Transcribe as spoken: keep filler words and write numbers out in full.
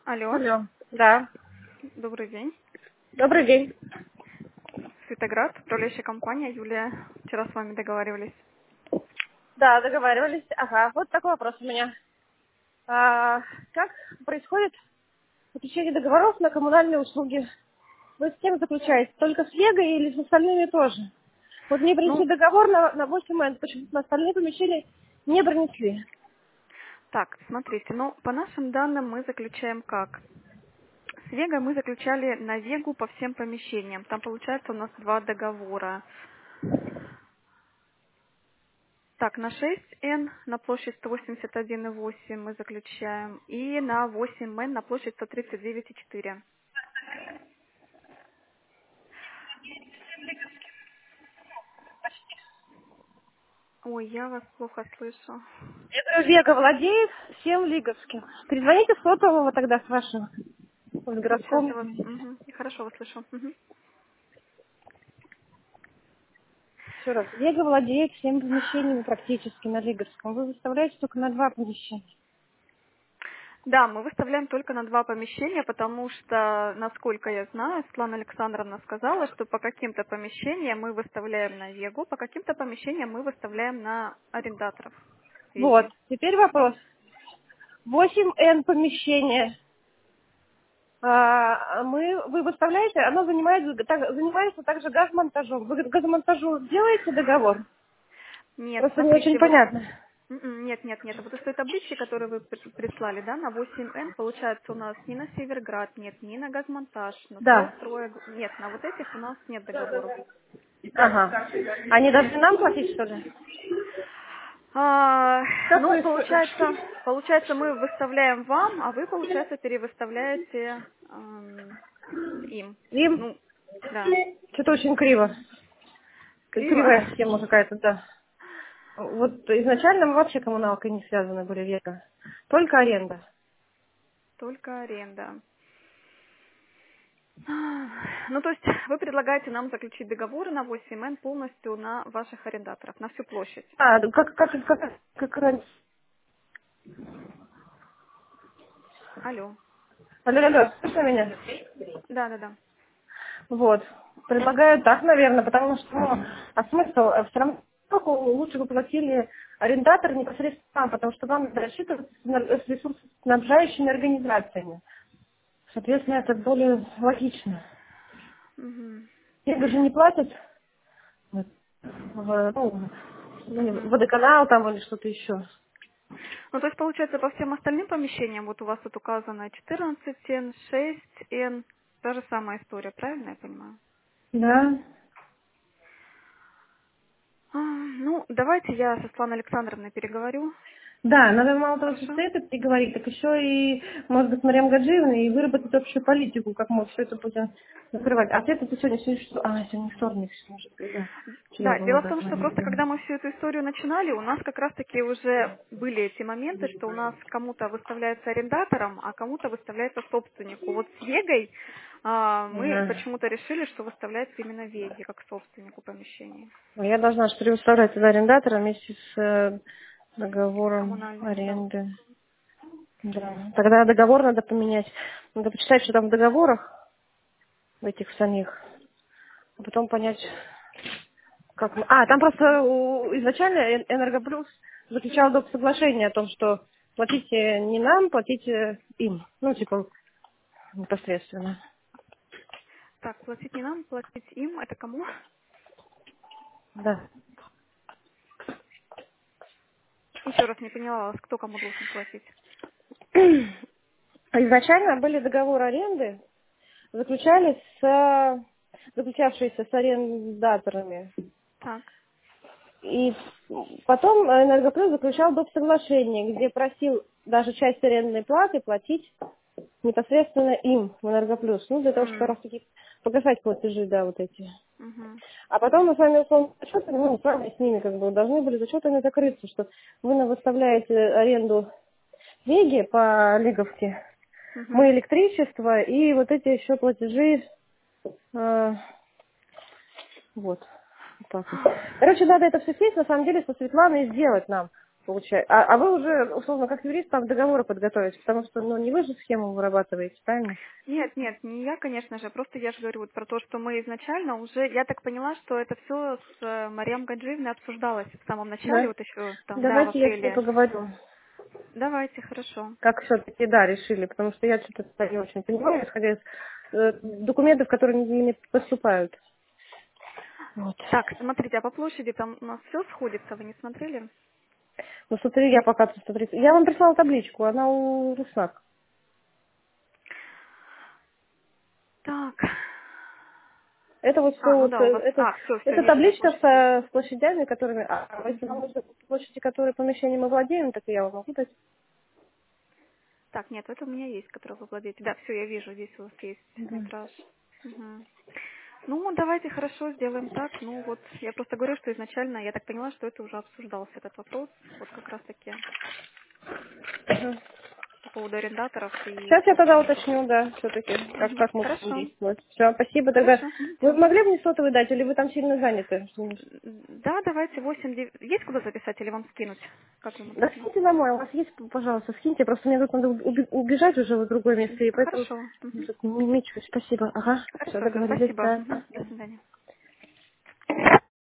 Алло, Алло. Да. добрый день. Добрый день. Светоград, управляющая компания. Юлия, вчера с вами договаривались. Да, договаривались. Ага, вот такой вопрос у меня. А, как происходит заключение договоров на коммунальные услуги? Вы с кем заключаете? Только с Вегой или с остальными тоже? Вот мне принесли Ну, договор на, на восемь эн, почему-то на остальные помещения не принесли. так, смотрите, ну, по нашим данным мы заключаем как? С Вегой мы заключали на Вегу по всем помещениям. Там получается у нас два договора. Так, на шесть эн на площадь сто восемьдесят один и восемь мы заключаем. И на восемь эн на площадь сто тридцать девять и четыре. Ой, я вас плохо слышу. Это Вега владеет всем лиговским. Перезвоните с сотового тогда с вашего. В Вот сейчас я городском. вас... Мгм, хорошо вас слышу. Мгм. Еще раз. Вега владеет всеми помещениями практически на Лиговском. Вы выставляете только на два помещения. Да, мы выставляем только на два помещения, потому что, насколько я знаю, Светлана Александровна сказала, что по каким-то помещениям мы выставляем на Вегу, по каким-то помещениям мы выставляем на арендаторов Вот. Веги. Теперь вопрос. восемь эн помещение. А, мы, вы выставляете, оно занимает, так- занимается также газмонтажом. Вы газмонтажу делаете договор? Нет, Просто не очень смотрите, вот понятно. м-м, нет, нет, нет. Вот из той таблички, которую вы при- прислали, да, на восемь эн, получается, у нас ни на Северград нет, ни на газмонтаж, на Да. стройстрой, нет, на вот этих у нас нет договоров. Ага. Они должны нам платить, что ли? А, Как ну, происходит? получается, получается, мы выставляем вам, а вы, получается, перевыставляете эм, им. Им Ну, да. что-то очень криво. Криво. Кривая схема какая-то, да. Вот изначально мы вообще коммуналкой не связаны были века. Только аренда. Только аренда. Ну, то есть вы предлагаете нам заключить договоры на восемь эн полностью на ваших арендаторов, на всю площадь. А, ну как, как, как, как раньше. Алло. Алло, алло, слышно меня? Да, да, да. Вот. Предлагаю так, наверное, потому что, ну, а смысл, все равно лучше бы платили арендатор непосредственно вам, потому что вам надо рассчитываться с нар- с ресурсоснабжающими организациями. Соответственно, это более логично. Мгм. Те даже не платят вот, в, ну, ну, Мгм. водоканал там или что-то еще. Ну, то есть, получается, по всем остальным помещениям, вот у вас тут указано четырнадцать эн, шесть эн, та же самая история, правильно я понимаю? Да. А, ну, давайте я со Светланой Александровной переговорю. Да, надо мало того, что Хорошо? это переговорить, так еще и, может быть, с Мариам Гаджиевной и выработать общую политику, как мы все это будем закрывать. А это ты сегодня, сегодня что? А, сегодня вторник, может быть, да. Вчера Да, было дело в том, что дозвонить, просто да. когда мы всю эту историю начинали, у нас как раз-таки уже были эти моменты, что у нас кому-то выставляется арендатором, а кому-то выставляется собственнику. Вот с Вегой а, мы Ага. почему-то решили, что выставляется именно Веге, как собственнику помещения. Ну, я должна же переуставлять туда арендатора вместе с э, договором Коммунальным, да. аренды. Да. Тогда договор надо поменять. Надо почитать, что там в договорах, в этих самих, а потом понять, как мы... А, там просто у- изначально Эн- Энергоплюс заключал доп. Соглашение о том, что платите не нам, платите им. Ну, типа, непосредственно. Так, платить не нам, платить им, это кому? Да. Еще раз не поняла вас, кто кому должен платить. Изначально были договоры аренды, заключались с заключавшиеся с арендаторами. Так. И потом Энергоплюс заключал доп. Соглашение, где просил даже часть арендной платы платить непосредственно им, в Энергоплюс. Ну, для того, чтобы как М, раз таки погашать платежи, да, вот эти. мгм. А потом мы с вами условно зачетами, ну, с вами с ними как бы должны были зачетами закрыться, что вы нам выставляете аренду Веги по Лиговке, Мгм. мы электричество и вот эти еще платежи, э, вот. Вот так вот. Короче, надо это все сесть, на самом деле, со Светланой сделать нам. получается. А, а вы уже, условно, как юрист, там договоры подготовите, потому что, ну, не вы же схему вырабатываете, правильно? Нет, нет, не я, конечно же, просто я же говорю вот про то, что мы изначально уже, я так поняла, что это все с э, Мариам Гаджиевной обсуждалось в самом начале, Да. вот еще там, да, в Давайте я с ней апреле. поговорю. Давайте, хорошо. Как все-таки, да, решили, потому что я что-то не очень понимаю, исходя из э, документов, которые мне поступают. Вот. Так, смотрите, а по площади там у нас все сходится, вы не смотрели? Ну, смотри, я пока тут смотрю. Я вам прислала табличку, она у Руснак. Так. Это вот все А, ну вот, да, э, у вас, это, а, все, все, это вижу, да, табличка площадь есть. со, с площадями, которыми, а а если вам Мгм. нужны площади, которые помещения мы владеем, так и я вам могу дать. Так, нет, это у меня есть, который вы владеете. Да, все, я вижу, здесь у вас есть Да. метраж. Мгм. Ну, давайте хорошо сделаем так. Ну, вот, я просто говорю, что изначально я так поняла, что это уже обсуждался, этот вопрос, вот как раз-таки Ага. по поводу арендаторов и Сейчас я тогда собственников. уточню, да, все-таки, как, Мгм. как мы будем Хорошо, действовать. Все, спасибо тогда. хорошо, Вы все. могли бы мне сотовый дать, или вы там сильно заняты? Да, давайте восемь девять. Есть куда записать или вам скинуть? Как вам Да удобно? скиньте на мой, у вас есть, пожалуйста, скиньте, просто мне тут надо уби- убежать уже в другое место, и поэтому Хорошо. Мгм. не мечусь. Спасибо. Ага, все, Хорошо, все, договорились, спасибо. да. Мгм. До свидания.